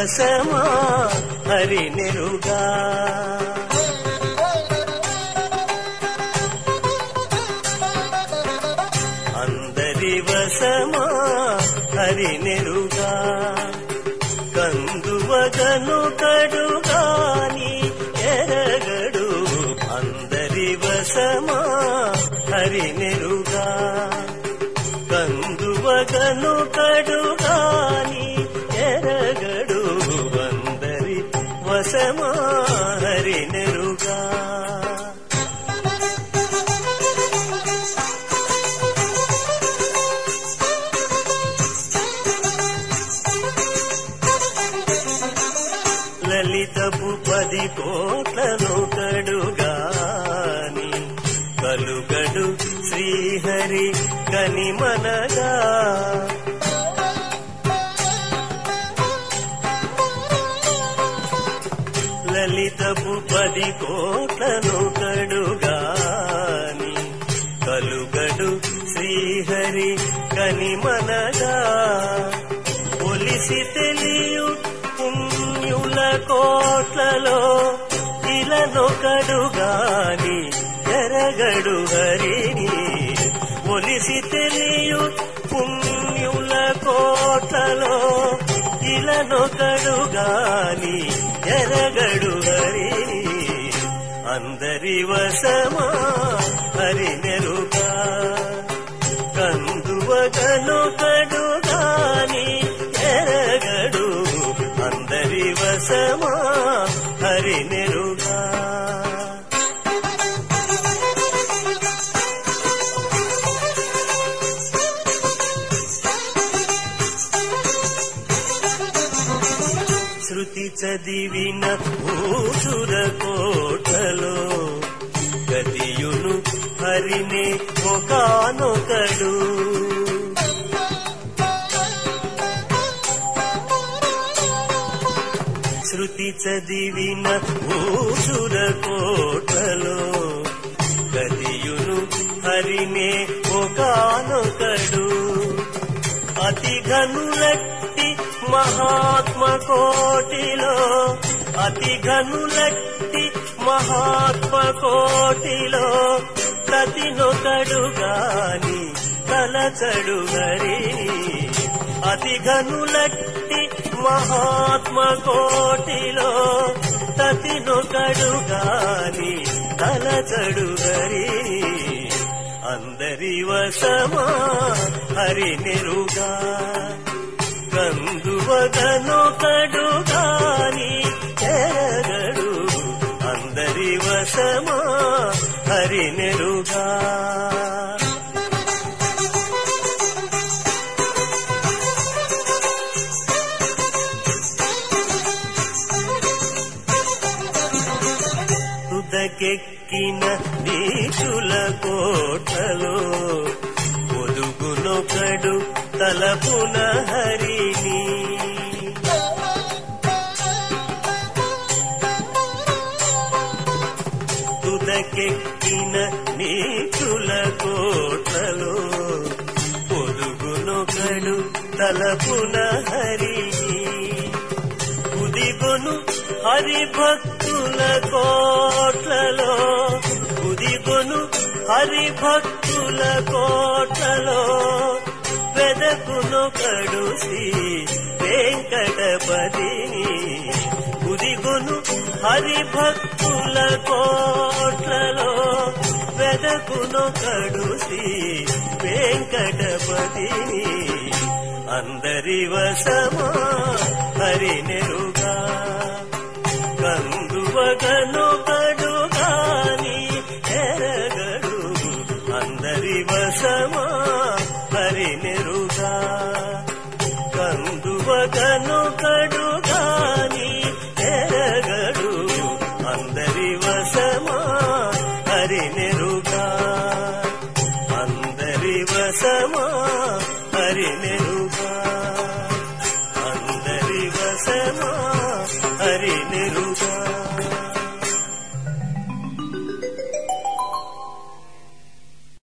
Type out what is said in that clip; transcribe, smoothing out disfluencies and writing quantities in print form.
వశమా హరి నెరుగా. అందరి వశమా హరి నెరుగా. కందువగను కడుగాని ఎరగడు అందరి వశమా హరి నెరుగా. కందువగను కడుగాని ఎరగడు అందరి వశమా హరి నెరుగా. లలితపు 10 కోట్లను కడుగాని కలుగడు శ్రీహరి కనిమనగా. లలితపు 10 కోట్లను కడుగాని కలుగడు శ్రీహరి కనిమనగా. ఒలిసి తెలియు పుణ్యుల కోట్లలో ఇలనొకడుగాని ఎరగడు హరిని. ఒలిసి తెలియు పుణ్యుల కోట్లలో ఇలనొకడుగాని ఎరగడు హరిని. అందరి వశమా హరి నెరుగా. కందువగను కడుగాని ఎరగడు అందరి వశమా హరి నెరుగా. శృతి చదివిన భూసుర కోటలో గతియును హరినే ఒకానొకడు. శృతి చదివిన భూసుర కోటలో గతియును హరినే ఒకానొకడు. అతి ఘనులట్టి మహాత్మ కోటిలో అతి ఘనులట్టి మహాత్మ కోటిలో ప్రతినొకడుగాని తలచడు హరిని. అతి ఘనులట్టి మహాత్మ కోటిలో ప్రతినొకడుగాని తలచడు హరిని. అందరి వశమా హరి నెరుగా. కందువగను కడుగాని ఎరగడు అందరి వశమా హరి నెరుగా. తుదకెక్కిన నీచుల కోటలో ఒదుగునొకడు తలపున హరిని. తుదకెక్కిన నీచుల కోటలో ఒదుగునొకడు తలపున హరిని. ఉదిగొను హరిభక్తుల కోట్లలో ఉదిగొను హరిభక్తుల కోట్లలో వెదకునొకడు శ్రీ వెంకటపతిని. ఉదిగొను హరిభక్తుల కోట్లలో వెదకునొకడు శ్రీ వెంకటపతిని. అందరి వశమా హరి నెరుగా. కందువగను కడుగాని ఎరగడు అందరి వశమా హరి నెరుగా. కందువగను కడుగాని ఎరగడు అందరి వశ